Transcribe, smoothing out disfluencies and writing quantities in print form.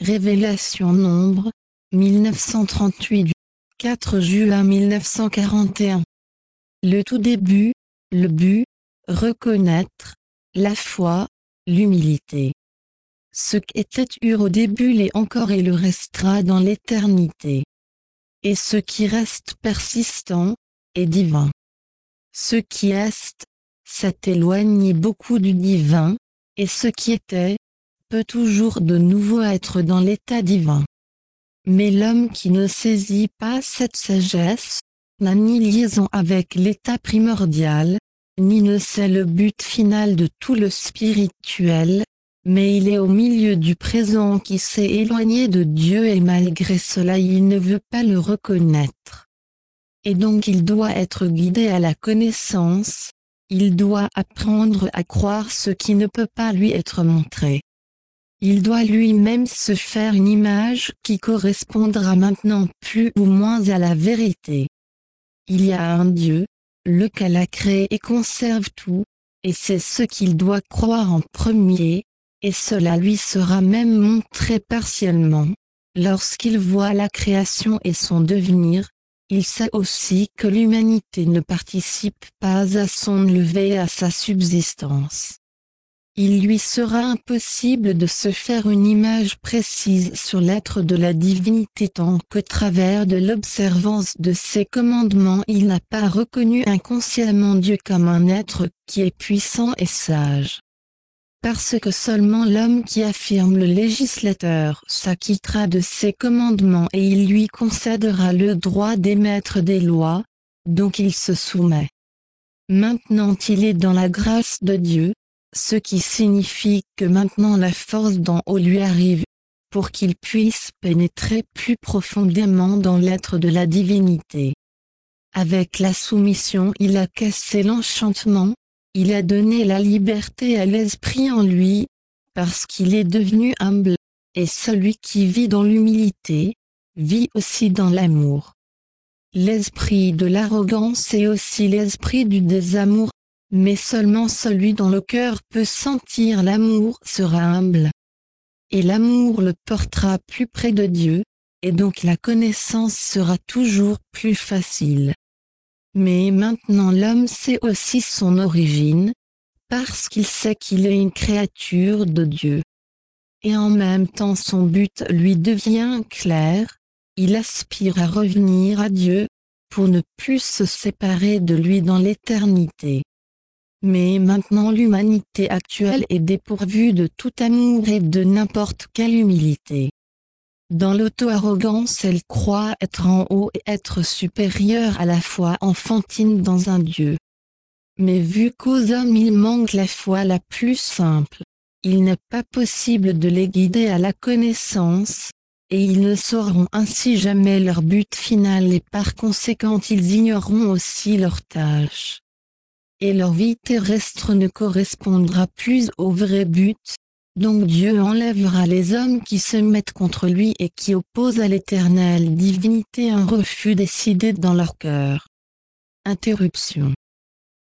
Révélation Nombre, 1938 du 4 juin 1941. Le tout début, le but, reconnaître, la foi, l'humilité. Ce qui était au début l'est encore et le restera dans l'éternité. Et ce qui reste persistant, est divin. Ce qui est, s'est éloigné beaucoup du divin, et ce qui était, peut toujours de nouveau être dans l'état divin. Mais l'homme qui ne saisit pas cette sagesse, n'a ni liaison avec l'état primordial, ni ne sait le but final de tout le spirituel, mais il est au milieu du présent qui s'est éloigné de Dieu et malgré cela il ne veut pas le reconnaître. Et donc il doit être guidé à la connaissance, il doit apprendre à croire ce qui ne peut pas lui être montré. Il doit lui-même se faire une image qui correspondra maintenant plus ou moins à la vérité. Il y a un Dieu, lequel a créé et conserve tout, et c'est ce qu'il doit croire en premier, et cela lui sera même montré partiellement. Lorsqu'il voit la création et son devenir, il sait aussi que l'humanité ne participe pas à son lever et à sa subsistance. Il lui sera impossible de se faire une image précise sur l'être de la divinité tant qu'au travers de l'observance de ses commandements il n'a pas reconnu inconsciemment Dieu comme un être qui est puissant et sage. Parce que seulement l'homme qui affirme le législateur s'acquittera de ses commandements et il lui concédera le droit d'émettre des lois, donc il se soumet. Maintenant il est dans la grâce de Dieu, ce qui signifie que maintenant la force d'en haut lui arrive, pour qu'il puisse pénétrer plus profondément dans l'être de la divinité. Avec la soumission il a cassé l'enchantement, il a donné la liberté à l'esprit en lui, parce qu'il est devenu humble, et celui qui vit dans l'humilité, vit aussi dans l'amour. L'esprit de l'arrogance est aussi l'esprit du désamour, mais seulement celui dont le cœur peut sentir l'amour sera humble. Et l'amour le portera plus près de Dieu, et donc la connaissance sera toujours plus facile. Mais maintenant l'homme sait aussi son origine, parce qu'il sait qu'il est une créature de Dieu. Et en même temps son but lui devient clair, il aspire à revenir à Dieu, pour ne plus se séparer de lui dans l'éternité. Mais maintenant l'humanité actuelle est dépourvue de tout amour et de n'importe quelle humilité. Dans l'auto-arrogance elle croit être en haut et être supérieure à la foi enfantine dans un Dieu. Mais vu qu'aux hommes il manque la foi la plus simple, il n'est pas possible de les guider à la connaissance, et ils ne sauront ainsi jamais leur but final et par conséquent ils ignoreront aussi leur tâche. Et leur vie terrestre ne correspondra plus au vrai but, donc Dieu enlèvera les hommes qui se mettent contre lui et qui opposent à l'éternelle divinité un refus décidé dans leur cœur. Interruption.